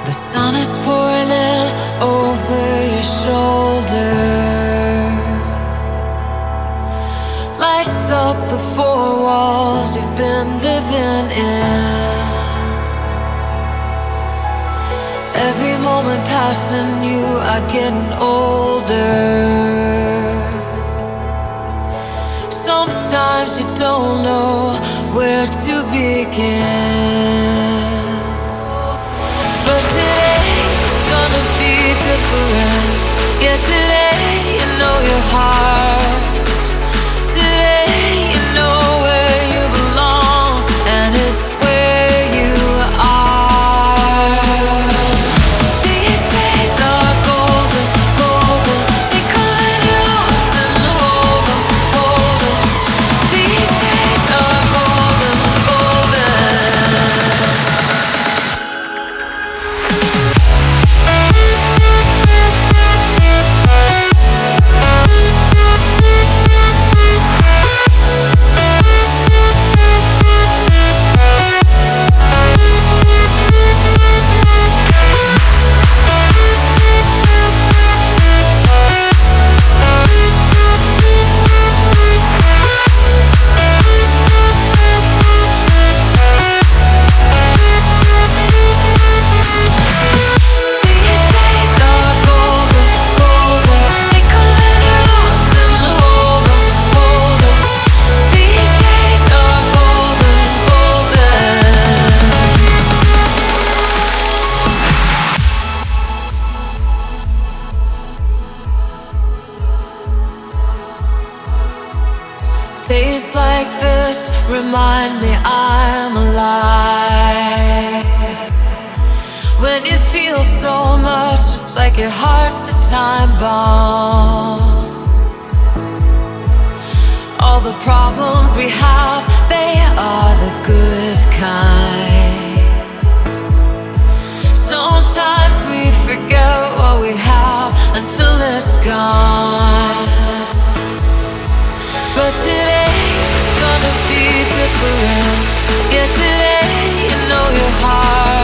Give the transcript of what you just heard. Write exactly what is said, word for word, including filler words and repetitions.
The sun is pouring in over your shoulder, lights up the four walls you've been living in. Every moment passing, you are getting older. Sometimes you don't know where to begin. But today's gonna be different. Yeah, today you know your heart. Today you know where you belong, and it's where you are. These days are golden, golden. Take all in your arms and hold 'em, hold 'em. These days are golden, golden. Days like this remind me I'm alive. When you feel so much, it's like your heart's a time bomb. All the problems we have, they are the good kind. Sometimes we forget what we have until it's gone. But today's gonna be different. Yeah, today you know your heart.